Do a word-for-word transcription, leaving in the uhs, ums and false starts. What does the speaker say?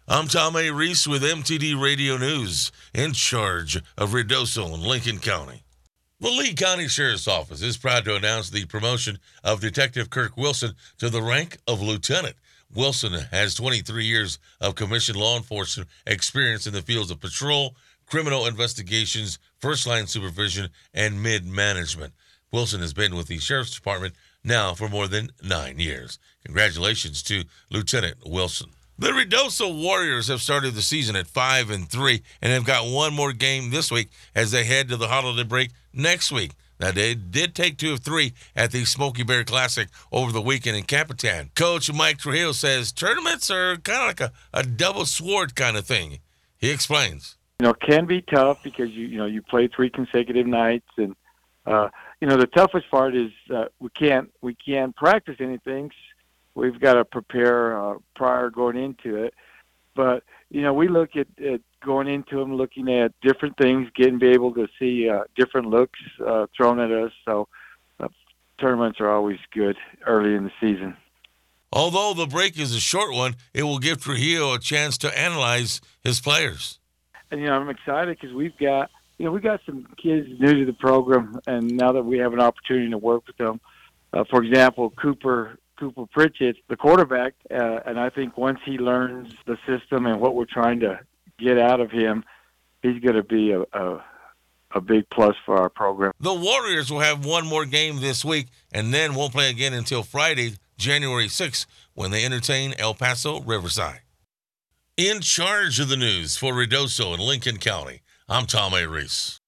I'm Tom A. Reese with M T D Radio News, in charge of Ruidoso in Lincoln County. The Lee County Sheriff's Office is proud to announce the promotion of Detective Kirk Wilson to the rank of lieutenant. Wilson has twenty-three years of commissioned law enforcement experience in the fields of patrol, criminal investigations, first-line supervision, and mid-management. Wilson has been with the Sheriff's Department now for more than nine years. Congratulations to Lieutenant Wilson. The Ruidoso Warriors have started the season at five and three and have got one more game this week as they head to the holiday break next week. Now, they did take two of three at the Smoky Bear Classic over the weekend in Capitan. Coach Mike Trujillo says tournaments are kind of like a, a double sword kind of thing. He explains. You know, it can be tough because you you know you play three consecutive nights, and uh, you know the toughest part is uh, we can't we can't practice anything. We've got to prepare uh, prior going into it. But, you know, we look at, at going into them, looking at different things, getting be able to see uh, different looks uh, thrown at us. So uh, tournaments are always good early in the season. Although the break is a short one, it will give Trujillo a chance to analyze his players. And, you know, I'm excited because we've got, you know, we've got some kids new to the program, and now that we have an opportunity to work with them, uh, for example, Cooper Cooper Pritchett, the quarterback, uh, and I think once he learns the system and what we're trying to get out of him, he's going to be a, a a big plus for our program. The Warriors will have one more game this week and then won't play again until Friday, January sixth, when they entertain El Paso Riverside. In charge of the news for Ruidoso in Lincoln County, I'm Tom A. Reese.